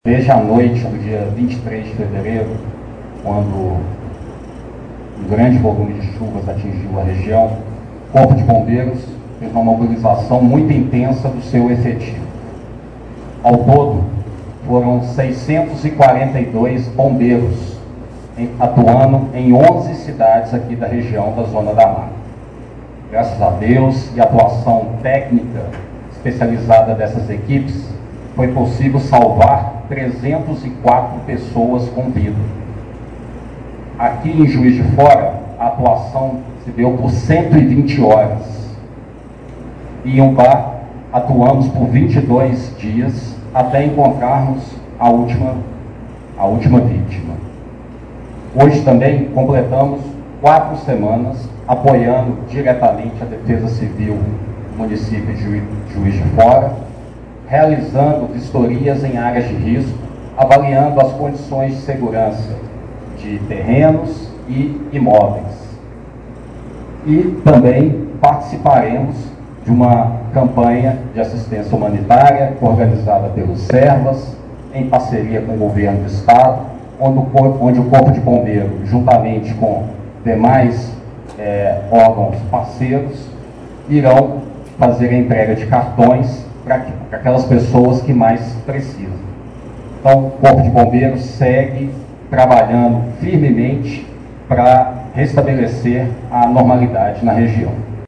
Desde a noite do dia 23 de fevereiro, quando um grande volume de chuvas atingiu a região, o Corpo de Bombeiros fez uma mobilização muito intensa do seu efetivo. Ao todo, foram 642 bombeiros atuando em 11 cidades aqui da região da Zona da Mata. Graças a Deus e a atuação técnica especializada dessas equipes, foi possível salvar 304 pessoas com vida. Aqui em Juiz de Fora, a atuação se deu por 120 horas. E em Umbá, atuamos por 22 dias até encontrarmos a última vítima. Hoje também completamos 4 semanas apoiando diretamente a Defesa Civil do município de Juiz de Fora, realizando vistorias em áreas de risco, avaliando as condições de segurança de terrenos e imóveis. E também participaremos de uma campanha de assistência humanitária organizada pelos Servas, em parceria com o governo do estado, onde o Corpo de Bombeiro, juntamente com demais órgãos parceiros, irão fazer a entrega de cartões para aquelas pessoas que mais precisam. Então, o Corpo de Bombeiros segue trabalhando firmemente para restabelecer a normalidade na região.